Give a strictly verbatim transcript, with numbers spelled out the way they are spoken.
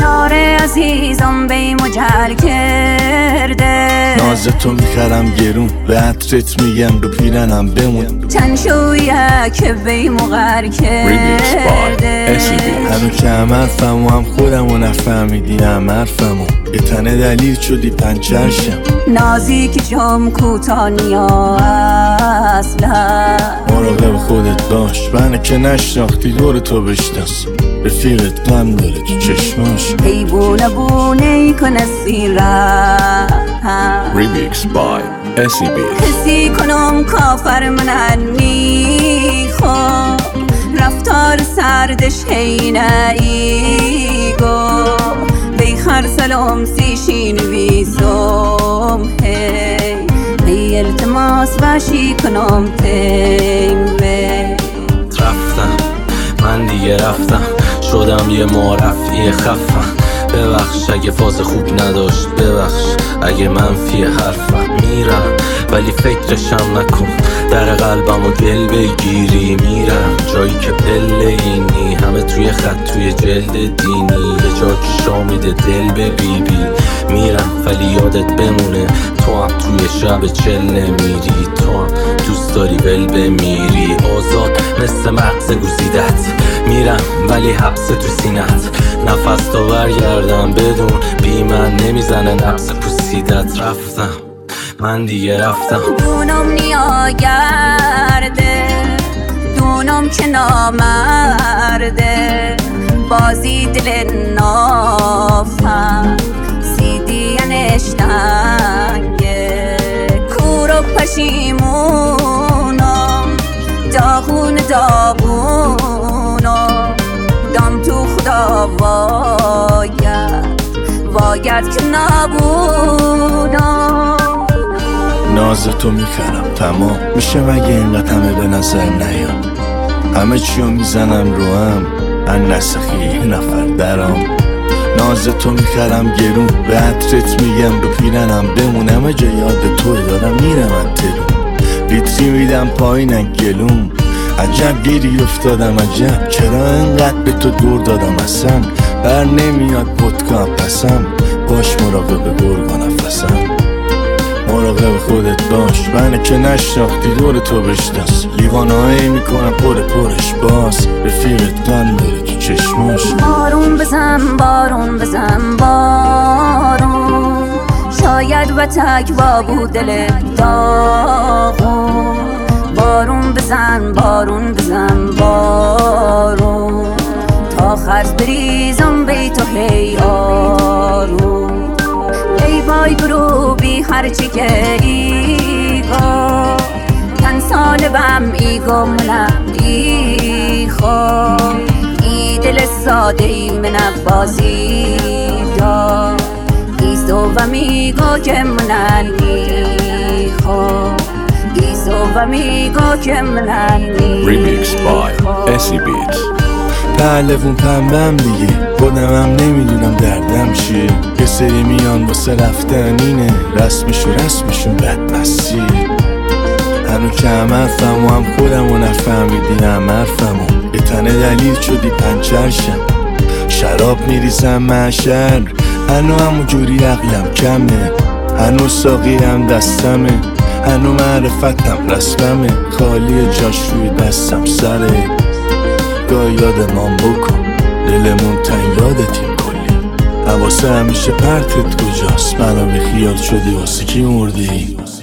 یار عزیزم بی مجر کرده. ناز تو میخرم گرون به عطرت میگم رو پیرنم بمون. چند شویه که بی مغر کرده. هنو که هم حرفمو هم خودمو نفهمیدی هم حرفمو یه تنه دلیل شدی پنچر شم. نازی که جام کوتانیا اصلا مراقب خودت باش منه که نشناختی دور تو بشناس. رفیقت غم داره تو چشماش ای بونه بونه ای کنه سیره. Remix by اسی بیت. حسی کنم کافر من میخوا رفتار سردش حینه ایگو بیخر سلام سیشین ویزم هی هی التماس باشی کنم تنبه. رفتم من دیگه رفتم شدم یه معرفی خفم. ببخش اگه فاز خوب نداشت، ببخش اگه منفی حرفم. میرم ولی فکرشم نکن در قلبم و گل بگیری. میرم جایی که پله اینی همه توی خط توی جلد دینی یه جا که شامیده دل به بی بی. میرم ولی یادت بمونه تو هم توی شب چل نمیری. تو هم دوست داری ول بمیری آزاد مثل مغز گوزیدت. میرم ولی حبس تو سینت نفس تا برگردم بدون بی من نمیزنه نفس پوسیدت. رفتم من دیگه رفتم. دونم نیاگرده دونم که نامرده بازی دل نافم سیدی نشتنگه کور و پشیمونم داغون داغونم دام تو خدا واید واید که نبودم. ناز تو میخرم تمام میشه مگه اینقدر همه به نظر نیام. همه چیو میزنم رو هم ان نسخی یه نفر درام. ناز تو میخرم گرون به عطرت میگم رو پیرنم بمون. همه جا یاد توی دارم میرم انترون ویتری میدم پایینن گلوم. عجب گیری افتادم عجب چرا انقدر به تو دور دادم اصلا بر نمیاد پدکا پسم. باش مراقب گرگ و نفسم مراقب خودت باش منه که نشناختی دور تو بشناس. لیوانه هایی میکنم پر پرش باز رفیقت غم داره تو چشماش. بارون بزن بارون بزن بارون شاید و تکوا بود دل داغون. بارون بزن بارون بزن بارون تا خرز بریزم بی تو هی آروم. ای بای برو بی هرچی که ایگو تن سالبم ایگو منم ایخو ای دل ساده ای منم بازی دا ایستو و میگو که منم ایخو ایستو و میگو که منم Remix by اسی بیت. پهلوون پنبم دیگه خودم هم نمیدونم دردم چیه. یه سری میان واسه رفتن اینه رسمشو رسمشون بدمسیه. هنو که هم حرفمو هم خودمو نفهمیدی هم حرفمو یه تنه دلیل شدی پنچر شم. شراب میریزم محشر هنو همو جوری عقلم کمه. هنو ساقی هم دستمه هنو معرفتم رسممه. خالی جاش روی دستم سره گاه یادمان بکن دلمون تن یادتیم کلی. حواسه همیشه پرتت کجاست منو بی خیال شدی واسه کی مردی.